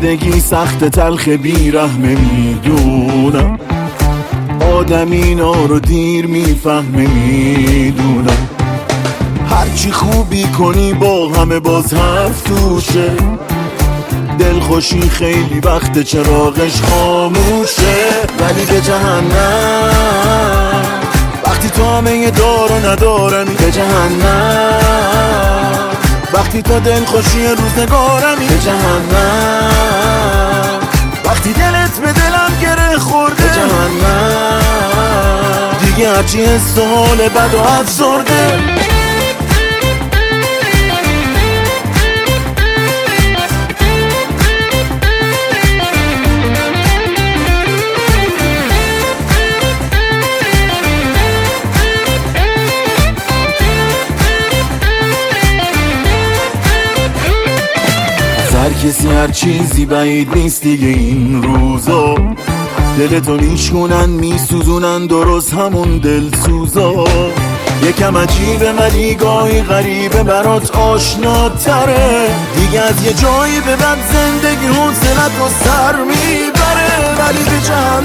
زندگی سخت تلخ بیرحمه میدونم، آدم اینا رو دیر میفهمه میدونم. هرچی خوبی کنی با همه باز حرف توشه، دلخوشی خیلی وقت چراغش خاموشه. ولی به جهنم وقتی تو همه دار و ندارمی، به جهنم وقتی تو دلخوشی روزگارمی، به جهنم وقتی دلت به دلم گره خورده، به جهنم دیگه هرچی حس و حال بد و افسرده. هر کسی هر چیزی بعید نیست دیگه این روزا، دلتو میشکنن میسوزونن درست همون دلسوزا. یکم عجیبه ولی گاهی غریبه برات آشناتره، دیگه از یه جایی به بعد زندگی حوصلت رو سر میبره. ولی به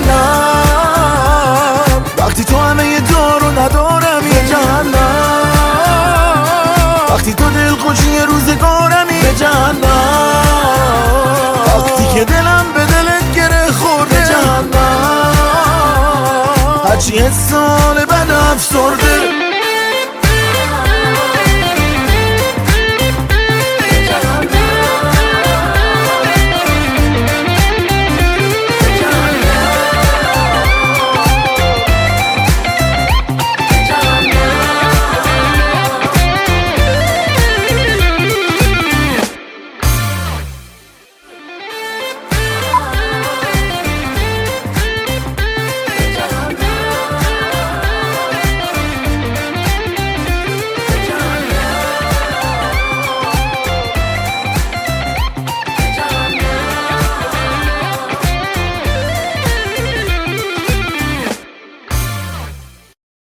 جهنم وقتی تو همه دار و ندارمی، به جهنم وقتی تو دلخوشی روزگارمی، به جهنم وقتی که دلم به دلت گره خورده، به جهنم هرچی حس سال بد افسرده.